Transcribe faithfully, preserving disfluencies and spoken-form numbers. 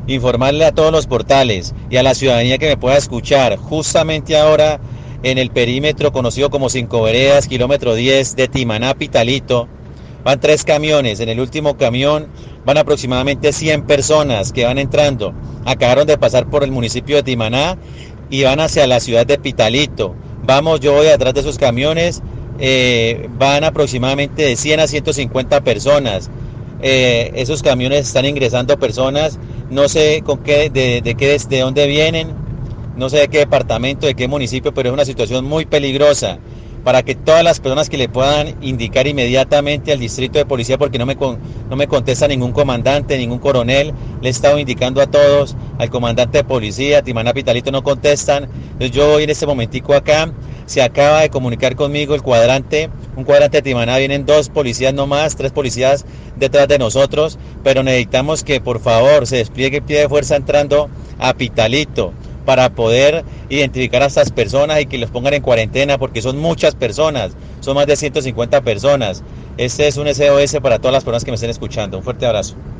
informarle a todos los portales y a la ciudadanía que me pueda escuchar, justamente ahora en el perímetro conocido como Cinco Veredas, kilómetro diez de Timaná, Pitalito, van tres camiones. En el último camión van aproximadamente cien personas que van entrando. Acabaron de pasar por el municipio de Timaná y van hacia la ciudad de Pitalito. Vamos, yo voy atrás de esos camiones, eh, van aproximadamente de cien a ciento cincuenta personas. Eh, esos camiones están ingresando personas, no sé con qué, de, de qué, de dónde vienen, no sé de qué departamento, de qué municipio, pero es una situación muy peligrosa para que todas las personas que le puedan indicar inmediatamente al distrito de policía, porque no me, con, no me contesta ningún comandante, ningún coronel, le he estado indicando a todos, al comandante de policía, Timaná, Pitalito, no contestan. Entonces yo voy en este momentico acá, se acaba de comunicar conmigo el cuadrante, un cuadrante de Timaná, vienen dos policías nomás, tres policías detrás de nosotros, pero necesitamos que por favor se despliegue pie de fuerza entrando a Pitalito, para poder identificar a estas personas y que los pongan en cuarentena, porque son muchas personas, son más de ciento cincuenta personas. Este es un S O S para todas las personas que me estén escuchando. Un fuerte abrazo.